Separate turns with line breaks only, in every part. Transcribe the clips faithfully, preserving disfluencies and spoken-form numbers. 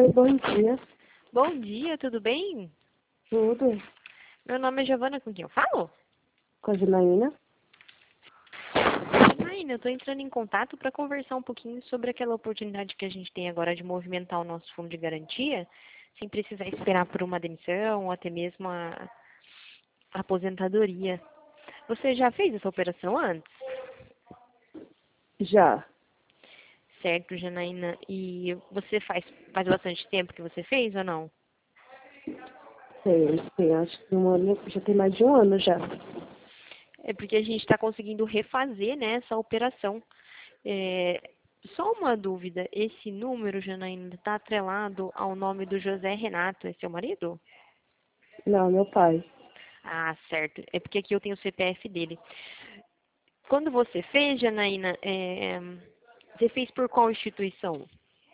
Oi, bom dia.
Bom dia, tudo bem?
Tudo?
Meu nome é Giovana, com quem eu falo?
Com a Janaína?
Janaína, eu estou entrando em contato para conversar um pouquinho sobre aquela oportunidade que a gente tem agora de movimentar o nosso fundo de garantia, sem precisar esperar por uma demissão ou até mesmo a, a aposentadoria. Você já fez essa operação antes?
Já.
Certo, Janaína. E você faz, faz bastante tempo que você fez ou não?
Sei, sei. Acho que um ano, já tem mais de um ano já.
É porque a gente está conseguindo refazer, né, essa operação. É, só uma dúvida, esse número, Janaína, está atrelado ao nome do José Renato, é seu marido?
Não, meu pai.
Ah, certo. É porque aqui eu tenho o C P F dele. Quando você fez, Janaína, é, você fez por qual instituição?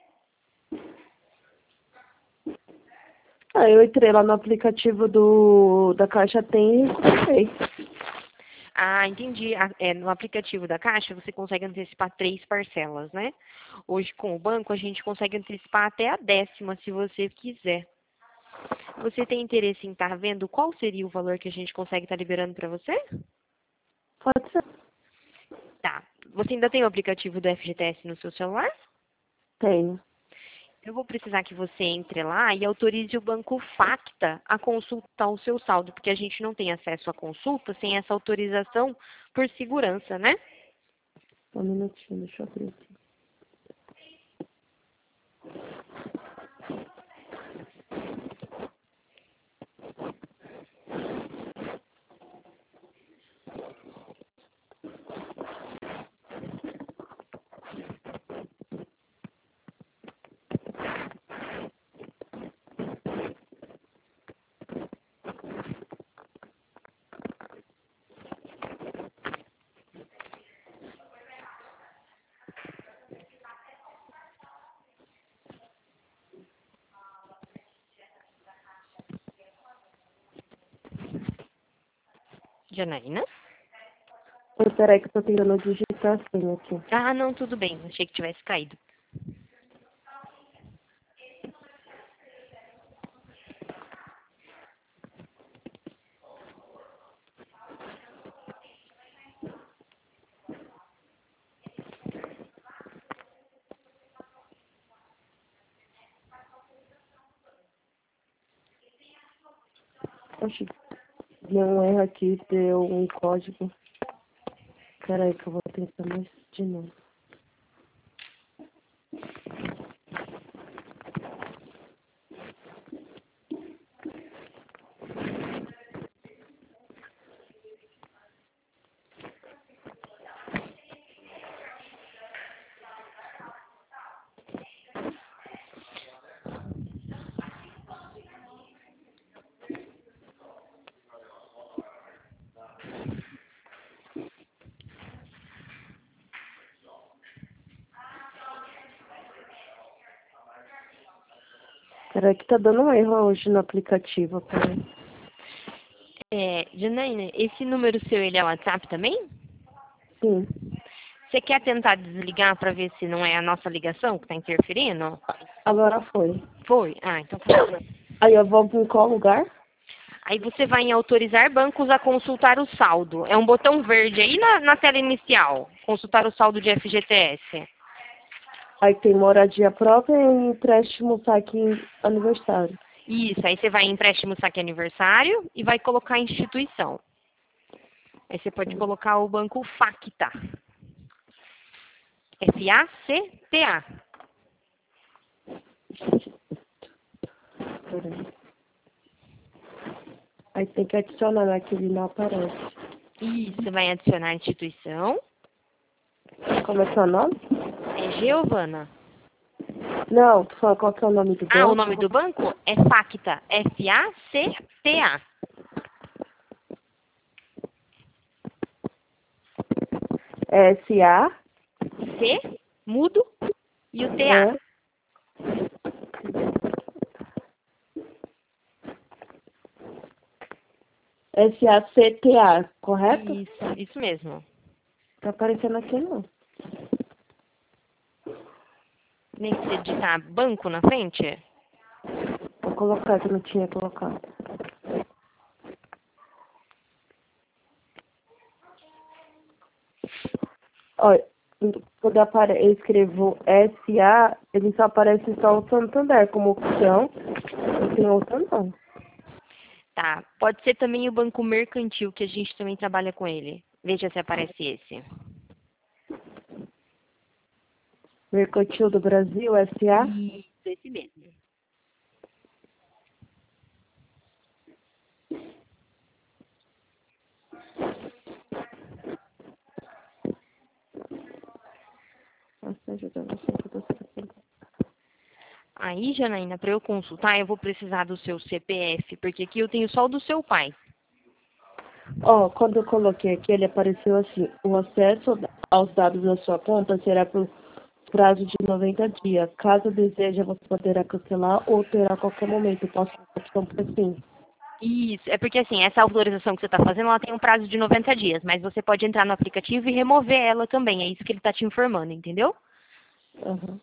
Ah, eu entrei lá no aplicativo do, da Caixa Tem e comprei.
Ah, entendi. Ah, é, no aplicativo da Caixa você consegue antecipar três parcelas, né? Hoje com o banco a gente consegue antecipar até a décima, se você quiser. Você tem interesse em estar vendo qual seria o valor que a gente consegue estar liberando para você?
Pode ser.
Tá. Você ainda tem o aplicativo do F G T S no seu celular?
Tenho.
Eu vou precisar que você entre lá e autorize o banco Facta a consultar o seu saldo, porque a gente não tem acesso à consulta sem essa autorização por segurança, né?
Um minutinho, deixa eu abrir aqui.
Janaína?
Oi, peraí que eu tô tentando digitar a senha aqui.
Ah, não, tudo bem. Achei que tivesse caído.
Oxi, deu um erro aqui, deu um código. Peraí que eu vou tentar mais de novo. Peraí que tá dando um erro hoje no aplicativo, peraí.
É, Janaína, esse número seu, ele é WhatsApp também?
Sim.
Você quer tentar desligar para ver se não é a nossa ligação que está interferindo?
Agora foi.
Foi? Ah, então tá bom.
Aí eu vou em qual lugar?
Aí você vai em autorizar bancos a consultar o saldo. É um botão verde aí na, na tela inicial. Consultar o saldo de F G T S.
Aí tem moradia própria e empréstimo saque aniversário.
Isso, aí você vai em empréstimo saque aniversário e vai colocar instituição. Aí você pode colocar o banco Facta. F A C T A.
Peraí. Aí tem que adicionar naquele não aparece.
Isso, você vai adicionar a instituição.
Como é seu nome?
É Giovana.
Não, tu fala qual que é o nome do
Ah, o
banco?
nome do banco é Facta. F A C T A.
É S A
C, mudo, e o T A.
é S A C T A, correto?
Isso, isso mesmo.
Tá aparecendo aqui não.
Nem que você digitar banco na frente.
colocar, que eu não tinha colocado. Olha, quando apare... eu escrevo S A, ele só aparece só o Santander como opção, e tem outra não.
Tá. Pode ser também o Banco Mercantil, que a gente também trabalha com ele. Veja se aparece esse.
Mercantil do Brasil, S A.
Isso, esse mesmo.
Nossa, ajuda você que eu tô esquecendo.
Aí, Janaína, para eu consultar, eu vou precisar do seu C P F, porque aqui eu tenho só o do seu pai.
Ó, quando eu coloquei aqui, ele apareceu assim: o acesso aos dados da sua conta será por prazo de noventa dias. Caso deseje, você poderá cancelar ou terá a qualquer momento. Posso dar opção por sim.
Isso, é porque assim, essa autorização que você está fazendo, ela tem um prazo de noventa dias, mas você pode entrar no aplicativo e remover ela também, é isso que ele está te informando, entendeu?
Uhum.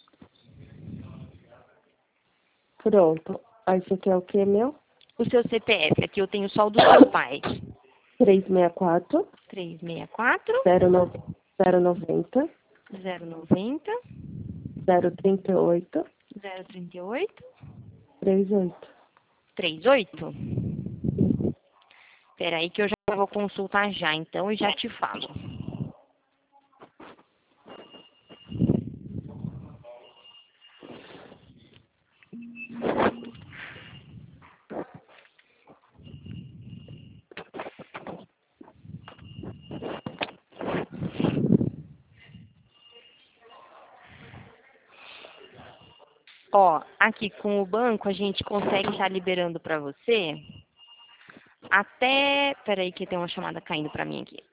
Pronto. Aí você quer o que, meu?
O seu C P F, aqui eu tenho só o do seu pai.
três seis quatro,
três seis quatro,
zero nove zero noventa,
zero noventa,
zero trinta e oito,
zero trinta e oito,
trinta e oito.
trinta e oito. Espera aí que eu já vou consultar já, então, e já te falo. Ó, aqui com o banco a gente consegue estar liberando para você até... Peraí que tem uma chamada caindo para mim aqui.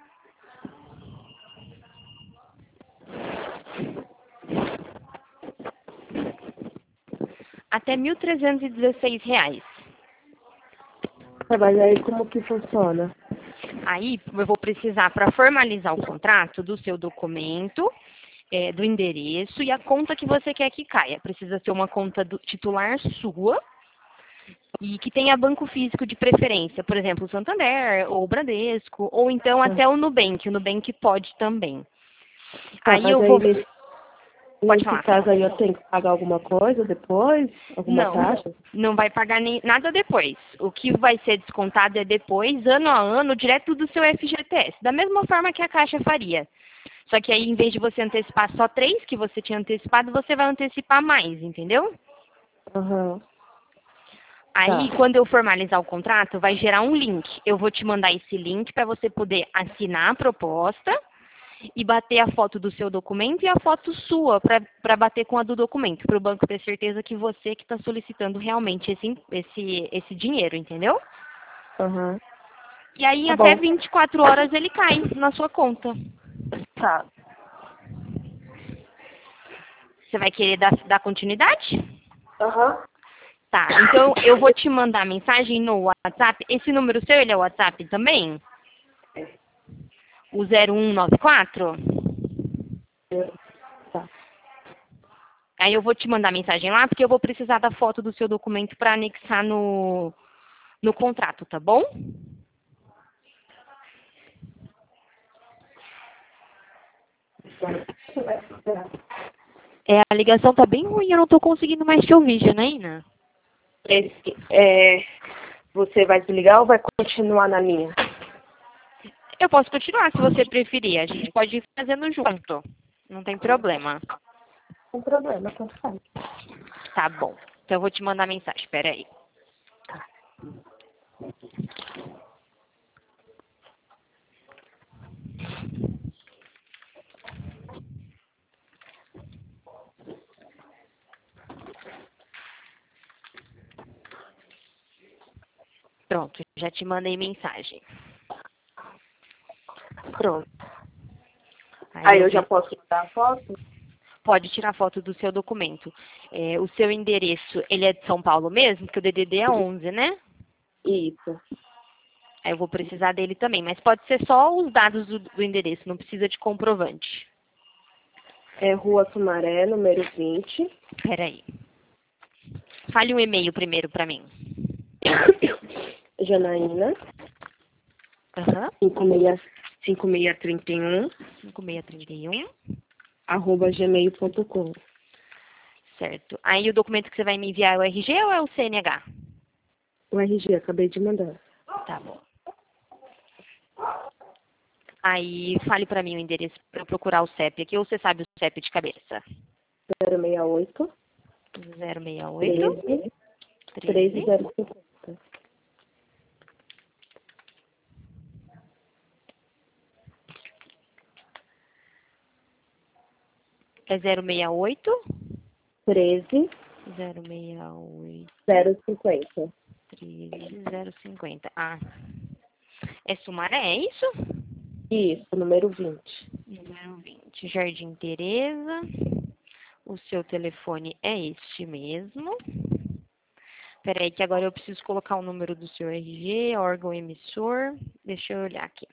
Até mil trezentos e dezesseis reais.
Tá, mas aí como que funciona?
Aí eu vou precisar, para formalizar o contrato, do seu documento, é, do endereço e a conta que você quer que caia. Precisa ser uma conta do titular sua e que tenha banco físico de preferência. Por exemplo, o Santander, ou o Bradesco, ou então
Tá,
até o Nubank. O Nubank pode também.
tá,
Aí
mas
eu
aí
vou...
nesse,
Pode
nesse
falar.
caso aí eu tenho que pagar alguma coisa depois? Alguma
Não,
taxa?
não vai pagar nem, nada depois. O que vai ser descontado é depois, ano a ano, direto do seu F G T S. Da mesma forma que a Caixa faria. Só que aí, em vez de você antecipar só três que você tinha antecipado, você vai antecipar mais, entendeu?
Aham.
Aí,
Tá.
quando eu formalizar o contrato, vai gerar um link. Eu vou te mandar esse link para você poder assinar a proposta e bater a foto do seu documento e a foto sua para bater com a do documento, para o banco ter certeza que você que está solicitando realmente esse, esse, esse dinheiro, entendeu?
Aham.
E aí, em
Tá
até
bom.
vinte e quatro horas, ele cai na sua conta.
Tá.
Você vai querer dar, dar continuidade?
Aham.
Tá, então eu vou te mandar mensagem no WhatsApp. Esse número seu, ele é o WhatsApp também? O zero um nove quatro?
Tá.
Aí eu vou te mandar mensagem lá, porque eu vou precisar da foto do seu documento para anexar no, no contrato, tá bom? É, a ligação tá bem ruim, eu não tô conseguindo mais te ouvir, Janaína.
Esse, é, você vai desligar ou vai continuar na linha?
Eu posso continuar se você preferir, a gente pode ir fazendo junto, não tem problema.
Sem problema, tanto faz.
Tá bom, então eu vou te mandar mensagem, espera aí. Pronto, já te mandei mensagem.
Pronto.
Aí,
Aí
eu
eu já
vi-
posso tirar a foto?
Pode tirar foto do seu documento. É, o seu endereço, ele é de São Paulo mesmo? Porque o D D D é onze, né?
Isso.
Aí eu vou precisar dele também, mas pode ser só os dados do, do endereço, não precisa de comprovante.
É Rua Sumaré, número vinte.
Peraí. Fale um e-mail primeiro para mim.
Janaína,
Aham.
cinco seis três um,
cinco seis três um.
arroba gmail ponto com.
Certo. Aí o documento que você vai me enviar é o R G ou é o C N H?
O R G, acabei de mandar.
Tá bom. Aí fale para mim o endereço para eu procurar o C E P aqui, ou você sabe o C E P de cabeça?
zero seis oito,
zero seis oito,
treze,
treze,
zero cinquenta.
é zero seis oito,
treze,
zero seis oito,
zero cinquenta.
treze, zero cinquenta. Ah, é Sumaré, é isso?
Isso, número vinte.
Número vinte, Jardim Tereza. O seu telefone é este mesmo. Peraí que agora eu preciso colocar o número do seu R G, órgão emissor. Deixa eu olhar aqui.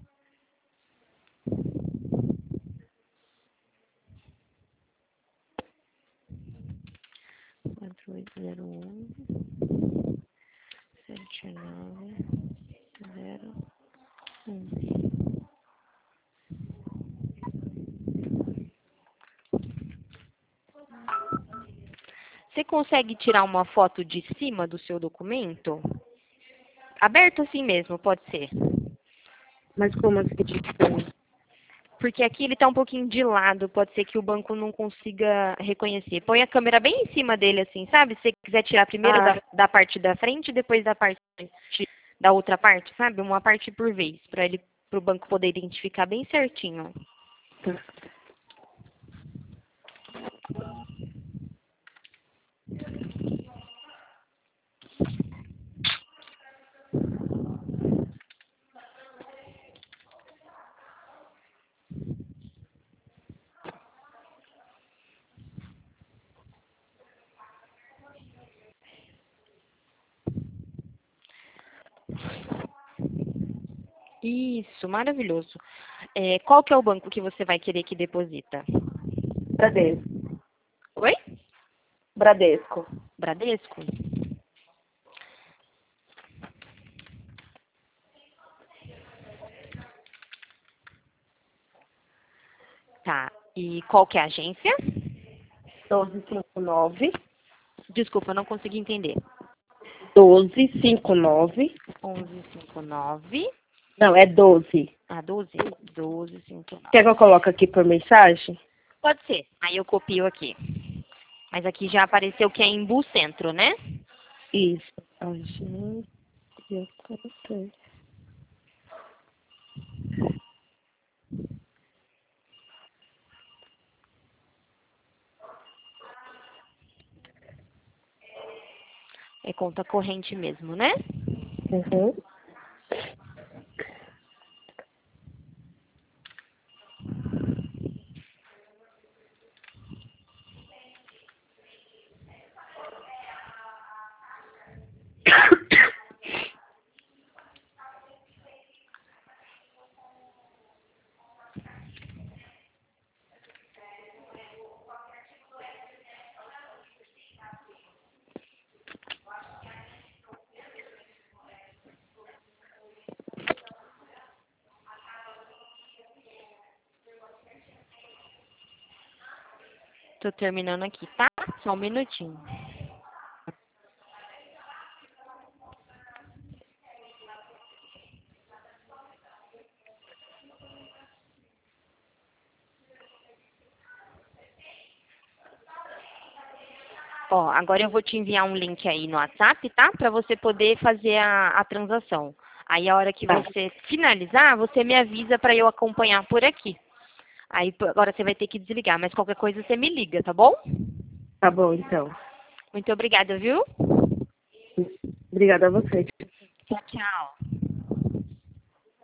quatro oito zero um, sete nove zero um. Você consegue tirar uma foto de cima do seu documento? Aberto assim mesmo, pode ser.
Mas como assim? Tipo,
Porque aqui ele está um pouquinho de lado, pode ser que o banco não consiga reconhecer. Põe a câmera bem em cima dele, assim, sabe? Se você quiser tirar primeiro
Ah.
da, da parte da frente e depois da parte da outra parte, sabe? Uma parte por vez, para ele, para o banco poder identificar bem certinho.
tá.
Isso, maravilhoso. É, qual que é o banco que você vai querer que deposita?
Bradesco.
Oi?
Bradesco.
Bradesco? Tá. E qual que é a agência?
doze cinquenta e nove.
Desculpa, eu não consegui entender.
doze cinquenta e nove.
onze cinquenta e nove.
Não, é doze.
Ah, doze? doze cinquenta e nove.
Quer que eu coloque aqui por mensagem?
Pode ser. Aí eu copio aqui. Mas aqui já apareceu que é em Bu Centro, né?
Isso. Agência. Eu coloquei.
É conta corrente mesmo, né?
Uhum.
Tô terminando aqui, tá? Só um minutinho. Ó, agora eu vou te enviar um link aí no WhatsApp, tá? Pra você poder fazer a, a transação. Aí a hora que
Tá.
você finalizar, você me avisa pra eu acompanhar por aqui. Aí p- agora você vai ter que desligar, mas qualquer coisa você me liga, tá bom?
Tá bom, então.
Muito obrigada, viu?
Obrigada a você.
Tchau, tchau.